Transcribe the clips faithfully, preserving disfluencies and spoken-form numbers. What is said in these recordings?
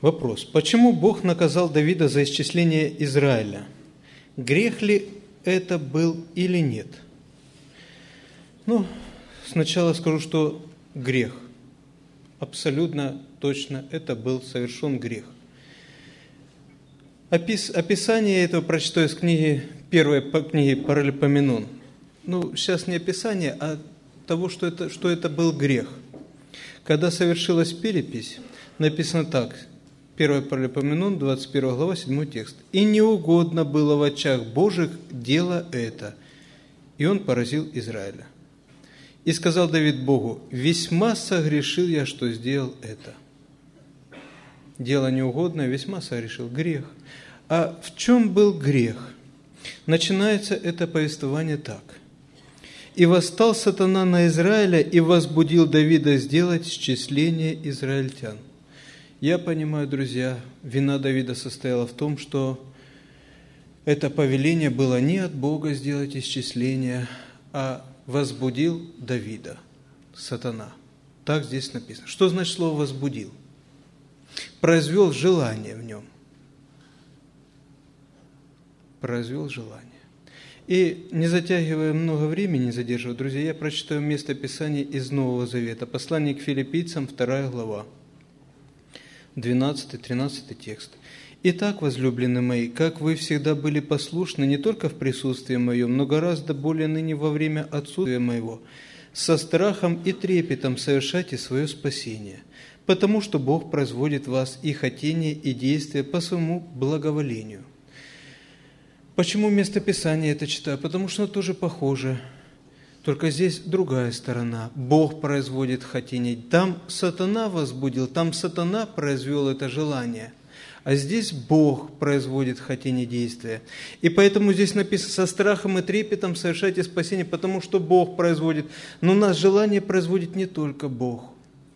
Вопрос. Почему Бог наказал Давида за исчисление Израиля? Грех ли это был или нет? Ну, сначала скажу, что грех. Абсолютно точно это был совершен грех. Опис, описание этого прочитаю из книги, первой книги Паралипоменон. Ну, сейчас не описание, а того, что это, что это был грех. Когда совершилась перепись, написано так, первое Паралипоменон, двадцать первая глава, седьмой текст. «И неугодно было в очах Божьих дело это, и он поразил Израиля. И сказал Давид Богу, весьма согрешил я, что сделал это». Дело неугодное, весьма согрешил, грех. А в чем был грех? Начинается это повествование так. «И восстал сатана на Израиля, и возбудил Давида сделать счисление израильтян». Я понимаю, друзья, вина Давида состояла в том, что это повеление было не от Бога сделать исчисление, а возбудил Давида, сатана. Так здесь написано. Что значит слово «возбудил»? Произвел желание в нем. Произвел желание. И не затягивая много времени, не задерживая, друзья, я прочитаю место Писания из Нового Завета. Послание к филиппийцам, вторая глава, двенадцатый-тринадцатый текст. «Итак, возлюбленные мои, как вы всегда были послушны не только в присутствии моем, но гораздо более ныне во время отсутствия моего, со страхом и трепетом совершайте свое спасение, потому что Бог производит в вас и хотение, и действия по своему благоволению». Почему место Писания это читаю? Потому что оно тоже похоже. Только здесь другая сторона. Бог производит хотение. Там сатана возбудил, там сатана произвел это желание. А здесь Бог производит хотение действия. И поэтому здесь написано, со страхом и трепетом совершайте спасение, потому что Бог производит. Но у нас желание производит не только Бог,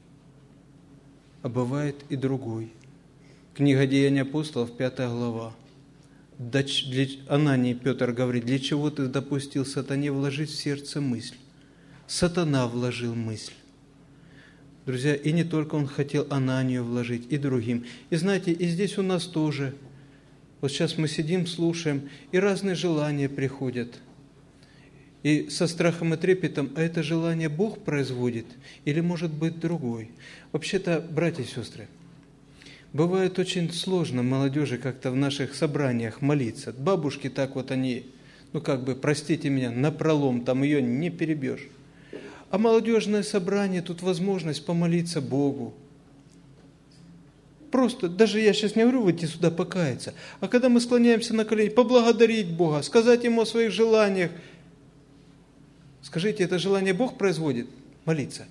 а бывает и другой. Книга Деяний апостолов, пятая глава. Для Анании Петр говорит, для чего ты допустил сатане вложить в сердце мысль? Сатана вложил мысль. Друзья, и не только он хотел Ананию вложить, и другим. И знаете, и здесь у нас тоже. Вот сейчас мы сидим, слушаем, и разные желания приходят. И со страхом и трепетом, а это желание Бог производит, или может быть другой? Вообще-то, братья и сестры, бывает очень сложно молодежи как-то в наших собраниях молиться. Бабушки так вот они, ну как бы, простите меня, напролом, там ее не перебьешь. А молодежное собрание, тут возможность помолиться Богу. Просто, даже я сейчас не говорю выйти сюда покаяться, а когда мы склоняемся на колени, поблагодарить Бога, сказать Ему о своих желаниях. Скажите, это желание Бог производит? Молиться?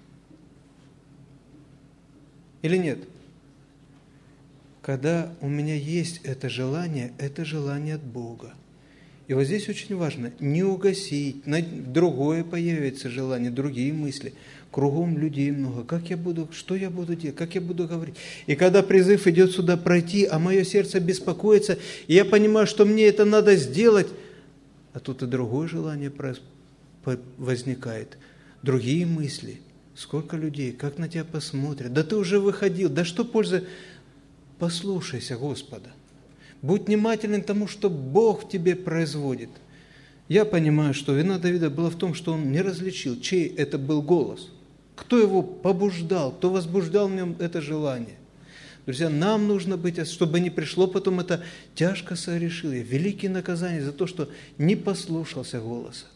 Или нет? Когда у меня есть это желание, это желание от Бога. И вот здесь очень важно не угасить, другое появится желание, другие мысли. Кругом людей много. Как я буду, что я буду делать, как я буду говорить? И когда призыв идет сюда пройти, а мое сердце беспокоится, и я понимаю, что мне это надо сделать, а тут и другое желание возникает, другие мысли. Сколько людей, как на тебя посмотрят? Да ты уже выходил, да что пользы? Послушайся Господа. Будь внимателен тому, что Бог тебе производит. Я понимаю, что вина Давида была в том, что он не различил, чей это был голос. Кто его побуждал, кто возбуждал в нем это желание. Друзья, нам нужно быть, чтобы не пришло потом это тяжко согрешил я, великие наказания за то, что не послушался голоса.